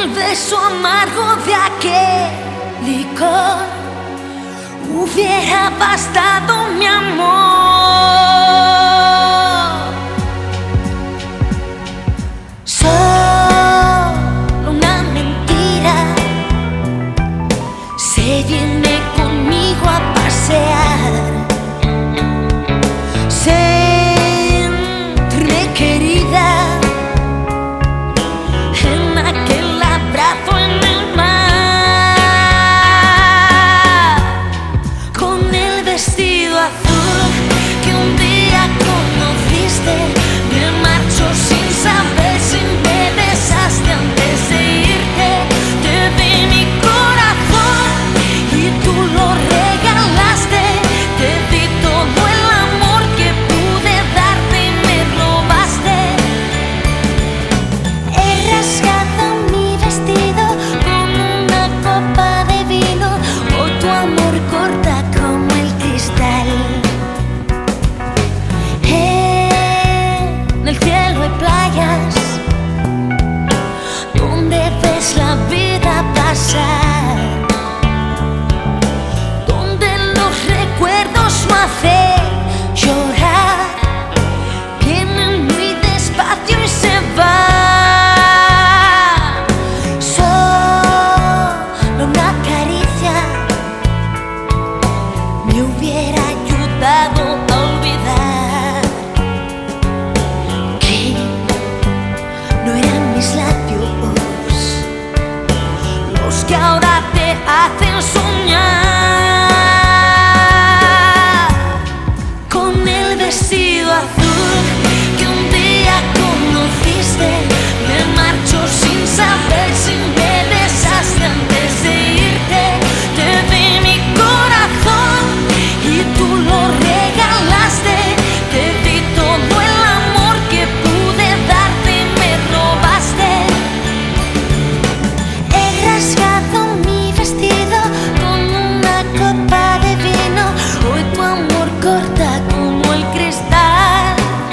beso amargo de aquel licor hubiera bastado mi amor. Solo una mentira, seguirme conmigo a pasear, sentirme querida en aquel abrazo en el mar, con el vestido azul que un día conociste. Me marcho sin saber si me besaste antes de irte. Te di mi corazón y tú lo regalaste. Te di todo el amor que pude darte y me robaste. He rasgado mi vestido con una copa de vino. Hoy tu amor corta como el cristal. En el cielo hay playas donde ves la vida pasar, donde los recuerdos no hacen llorar, vienen muy despacio y se van. Solo una caricia me hubiera ayudado a olvidar que no eran mis labios los que ahora te hacen soñar, con el vestido azul que un día conociste. Me marcho sin saber si me besaste antes de irte. Te di mi corazón y tú lo regalaste. Te di todo el amor que pude darte y me robaste. He rasgado mi vestido con una copa de vino. Hoy tu amor corta como el cristal.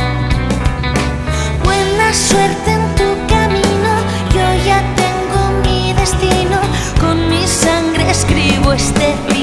Buena suerte en tu camino, yo ya tengo mi destino. Con mi sangre escribo este